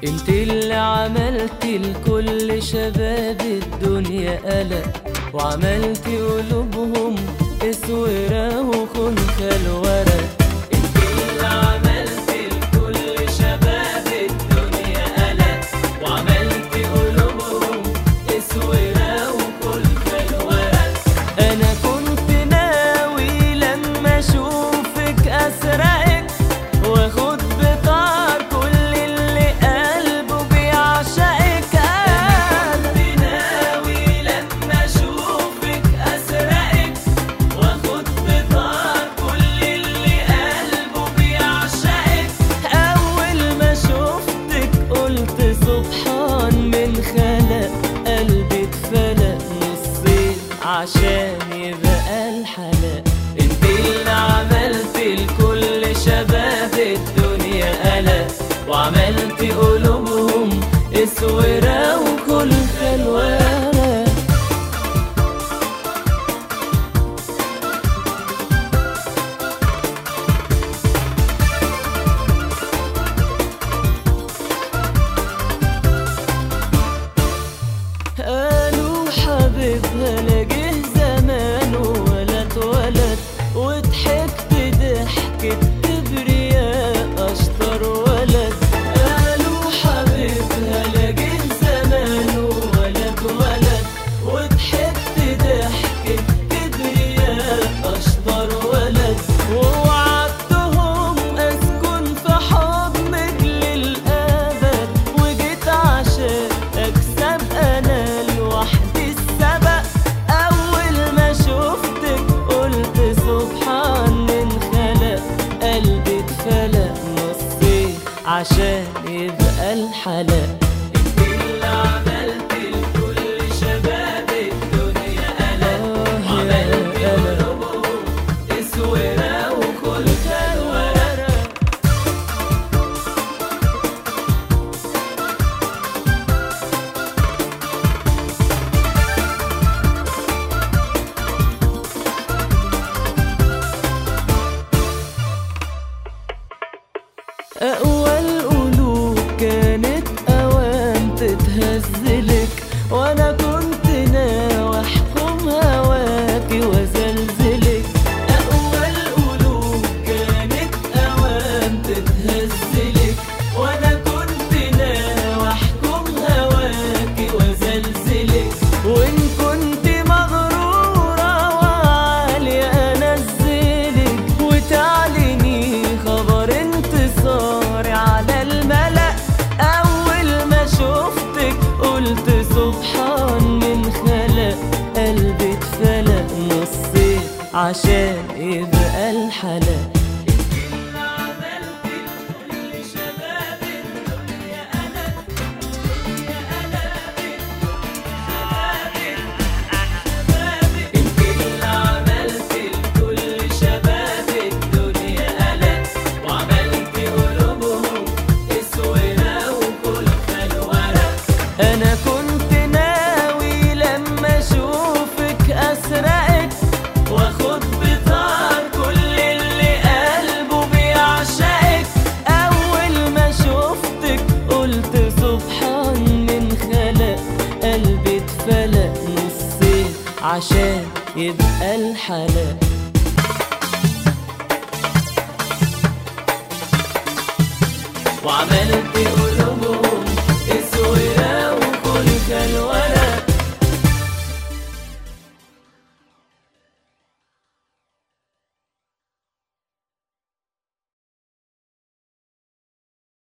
انت اللي عملتي لكل شباب الدنيا قلق، وعملتي قلوبهم اسورة وخنخة الورق. انت اللي عملتي لكل شباب الدنيا قلق، وعملتي قلوبهم اسورة وخنخة الورق. انا كنت ناوي لما اشوفك اسرقك واخد بطار كل اللي قلبه بيعشقك. انا كنت ناوي لما اشوفك اسرقك واخد بطار كل اللي قلبه بيعشقك. اول ما شفتك قلت سبحان من خلق، قلبي اتفلق نصين عشان يبقى الحلق. انت اللي عملتي لكل شباب الدنيا قلق، وعملتي قلوبهم اسورة وخنخة الورق. قالوا حبيبها لا جه زمانه ولا اتولد، وضحكت ضحكة كبرياء اشطر ولد. قالوا حبيبها لا جه زمانه ولا اتولد، وضحكت ضحكة كبرياء اشطر ولد. ووعدتهم اسكن في حضنك للابد، وجيت عشان اكسب انا لوحدي السبق. اول ما شفتك قلت سبحان من خلق، قلبي اتفلق نصين عشان يبقى الحلق. انت اللي عملتي لكل شباب الدنيا قلق، وعملتي قلوبهم اسورة وخنخة الورق. أقوى القلوب كانت أوان تتهزلك، وأنا كنت ناوي أحكم هواكي وأزلزلك. أقوى القلوب كانت أوان تتهزلك، وأنا كنت ناوي أحكم هواكي وأزلزلك. وإن كنت مغرورة وعالية أنزلك، وتعلني خبر انتصاري على الملأ. أول ما شفتك قلت سبحان من خلق، قلبي اتفلق نصين عشان يبقى الحلق. انت اللي عملتي لكل شباب الدنيا قلق، وعملتي قلوبهم اسورة وخنخة الورق. انا كنت ناوي لما اشوفك اسرقك واخد بطار كل اللي قلبه بيعشقك. اول ما شفتك قلت سبحان من خلق، قلبي اتفلق نصين عشان يبقى الحلق. وعملت